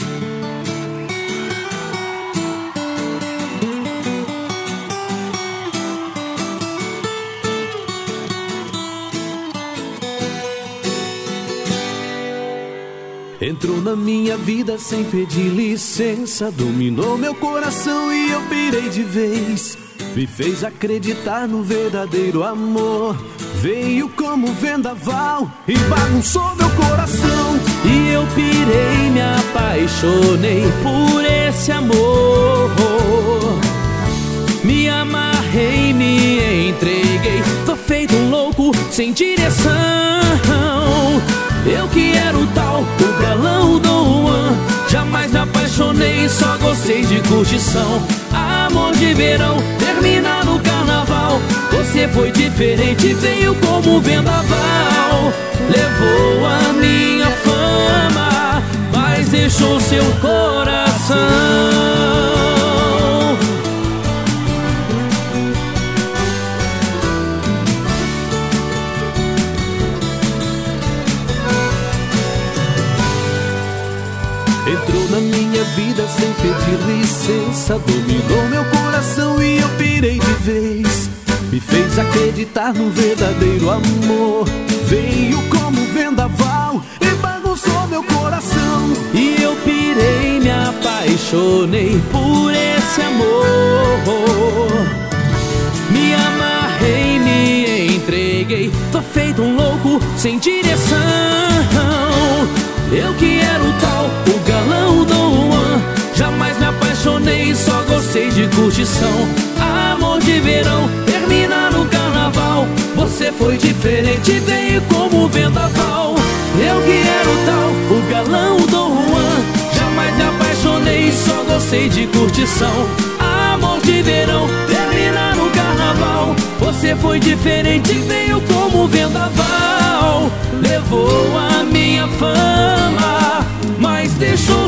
Entrou na minha vida sem pedir licença, dominou meu coração e eu pirei de vez. Me fez acreditar no verdadeiro amor, veio como vendaval e bagunçou meu coração. E eu pirei, me apaixonei por esse amor. Me amarrei, me entreguei, tô feito um louco sem direção. Eu que era o tal, o galão Dom Juan, jamais me apaixonei, só gostei de curtição. Amor de verão, termina no carnaval. Você foi diferente, veio como vendaval. Levou a minha fama, mas deixou seu coração. Entrou na minha vida sem pedir licença, dominou meu coração e eu pirei de vez. Me fez acreditar no verdadeiro amor, veio como vendaval e bagunçou meu coração. E eu pirei, me apaixonei por esse amor. Me amarrei, me entreguei, tô feito um louco sem direção. Eu que era o tal, o galão Dom Juan, jamais me apaixonei, só gostei de curtição. Amor de verão, termina no carnaval. Você foi diferente, veio como vendaval. Eu que era o tal, o galão Dom Juan, jamais me apaixonei, só gostei de curtição. Amor de verão, termina no carnaval. Você foi diferente, veio como vendaval. Levou a minha fama, mas deixou